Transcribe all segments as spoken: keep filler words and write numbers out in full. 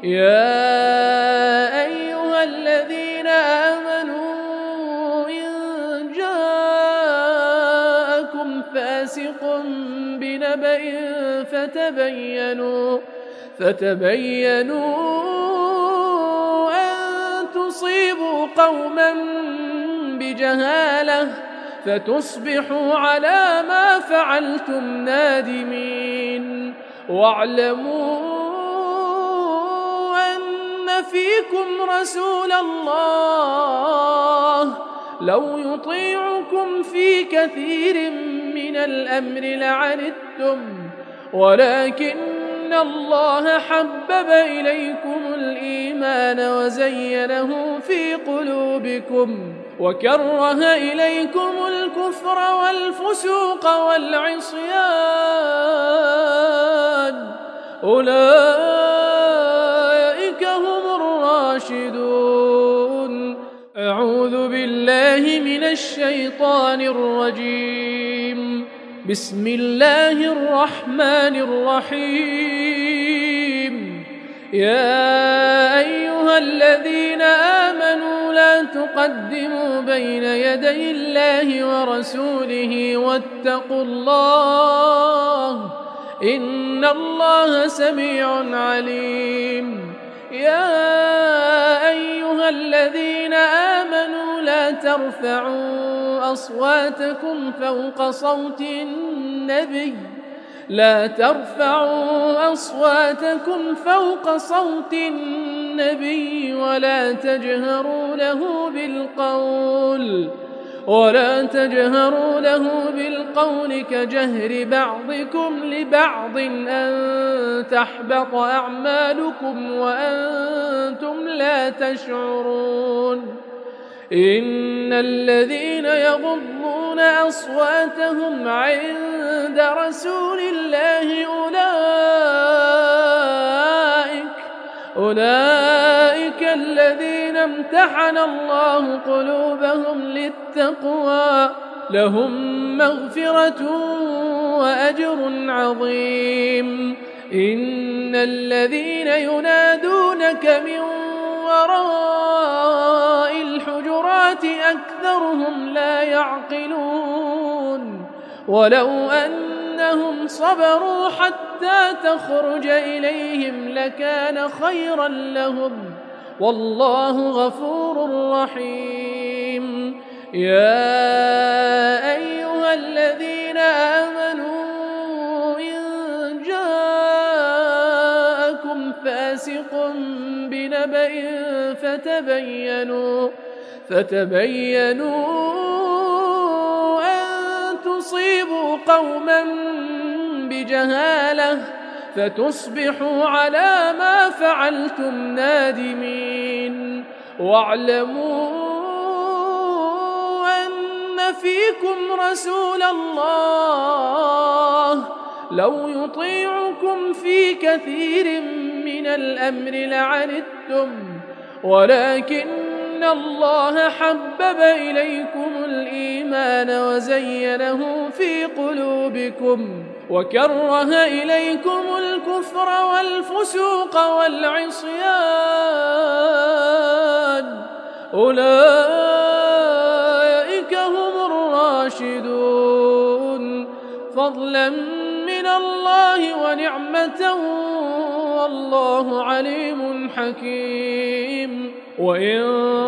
يا أيها الذين آمنوا إن جاءكم فاسق بنبأ فتبينوا فتبينوا أن تصيبوا قوما بجهالة فتصبحوا على ما فعلتم نادمين. واعلموا أن فيكم رسول الله لو يطيعكم في كثير من الأمر لعنتم ولكن الله حبب إليكم الإيمان وزينه في قلوبكم وكره إليكم الكفر والفسوق والعصيان أولئك هم الراشدون. أعوذ بالله من الشيطان الرجيم. بسم الله الرحمن الرحيم. يا أيها الذين آمنوا لا تقدموا بين يدي الله ورسوله واتقوا الله إن الله سميع عليم. يا أيها الذين آمنوا لا ترفعوا أصواتكم فوق صوت النبي لا ترفعوا أصواتكم فوق صوت النبي ولا تجهروا له بالقول ولا تجهروا له بالقول كجهر بعضكم لبعض أن تحبط أعمالكم وأنتم لا تشعرون. إن الذين يغضون أصواتهم عند رسول الله أولئك أولئك الذين امتحن الله قلوبهم للتقوى لهم مغفرة وأجر عظيم. إن الذين ينادونك من وراء الحجرات أكثرهم لا يعقلون ولو أنهم صبروا حتى تخرج إليهم لكان خيرا لهم والله غفور رحيم. يا أيها الذين آمنوا إن جاءكم فاسق بنبأ فتبينوا فتبينوا أن تصيبوا قوما بجهالة فتصبحوا على ما فعلتم نادمين. واعلموا أن فيكم رسول الله لو يطيعكم في كثير من الأمر لعنتم ولكن الله حبب إليكم الإيمان وزينه في قلوبكم وكره إليكم الكفر والفسوق والعصيان أولئك هم الراشدون فضلا من الله ونعمة والله عليم حكيم. وإن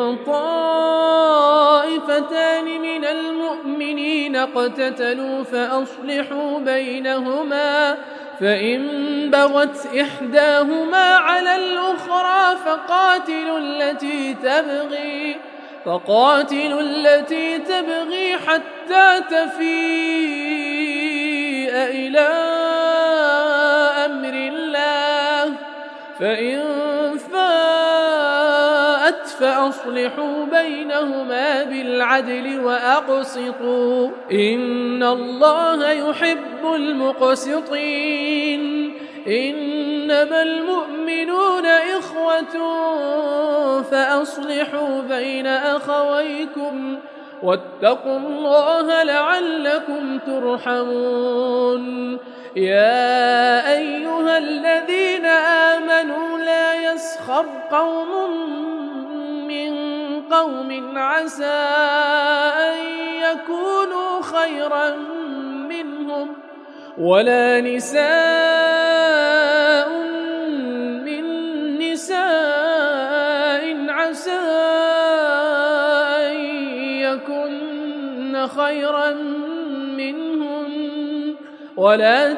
طائفتان من المؤمنين اقتتلوا فأصلحوا بينهما فإن بغت إحداهما على الأخرى فقاتلوا التي تبغي فقاتلوا التي تبغي حتى تفيء إلى أمر الله فإن فاءت فأصلحوا بينهما بالعدل وأقسطوا إن الله يحب المقسطين. إنما المؤمنون إخوة فأصلحوا بين أخويكم واتقوا الله لعلكم ترحمون. يا أيها الذين آمنوا لا يسخر يسخر قوم من قوم عسى أن يكونوا خيرا منهم ولا نساء من نساء عسى أن يكن خيرا منهم ولا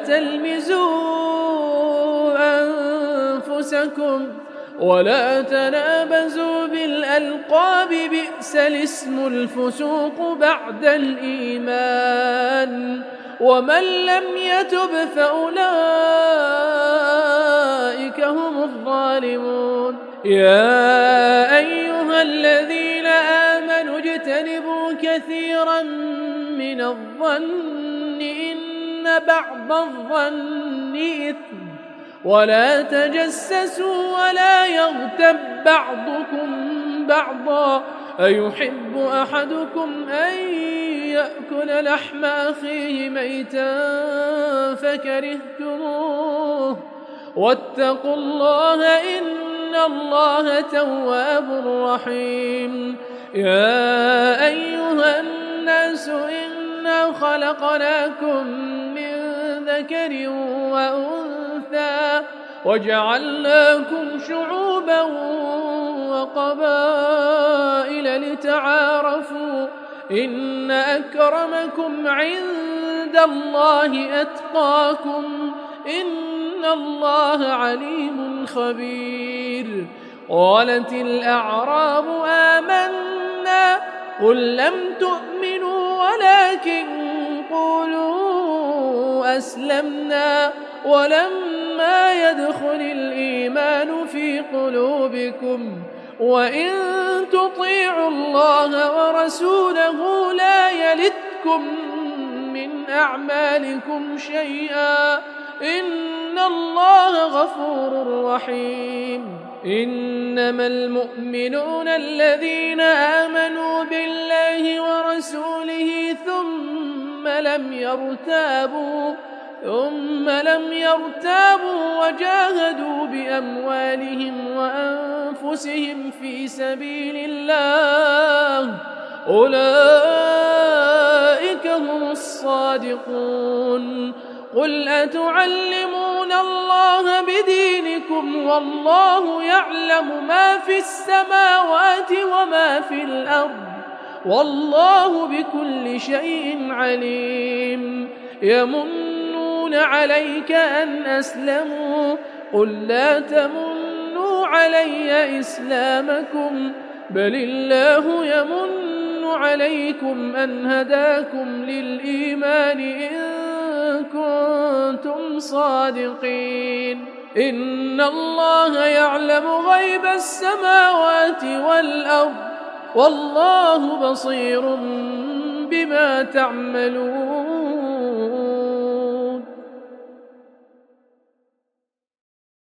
تلمزوا أنفسكم ولا تنابزوا بالألقاب بئس الاسم الفسوق بعد الإيمان ومن لم يتب فأولئك هم الظالمون يا أيها الذين آمنوا اجتنبوا كثيرا من الظن إن بعض الظن إثم ولا تجسسوا ولا يغتب بعضكم بعضا أيحب أحدكم أن يأكل لحم أخيه ميتا فكرهتموه واتقوا الله إن الله تواب رحيم يا أيها الناس إنا خلقناكم من ذكر وأنثى وجعلناكم شعوبا وقبائل لتعارفوا إن أكرمكم عند الله أتقاكم إن الله عليم خبير قالت الأعراب آمنا قل لم تؤمنوا ولكن قولوا أسلمنا ولما يدخل الإيمان في قلوبكم وإن تطيعوا الله ورسوله لا يلتكم من أعمالكم شيئا إن الله غفور رحيم إنما المؤمنون الذين آمنوا بالله ورسوله ثم لم يرتابوا ثم لم يرتابوا وجاهدوا بأموالهم وأنفسهم في سبيل الله أولئك هم الصادقون قل أتعلمون الله بدينكم والله يعلم ما في السماوات وما في الأرض والله بكل شيء عليم يمنون عليك أن أسلموا قل لا تمنوا علي إسلامكم بل الله يمن عليكم أن هداكم للإيمان إن كنتم صادقين إن الله يعلم غيب السماوات والأرض والله بصير بما تعملون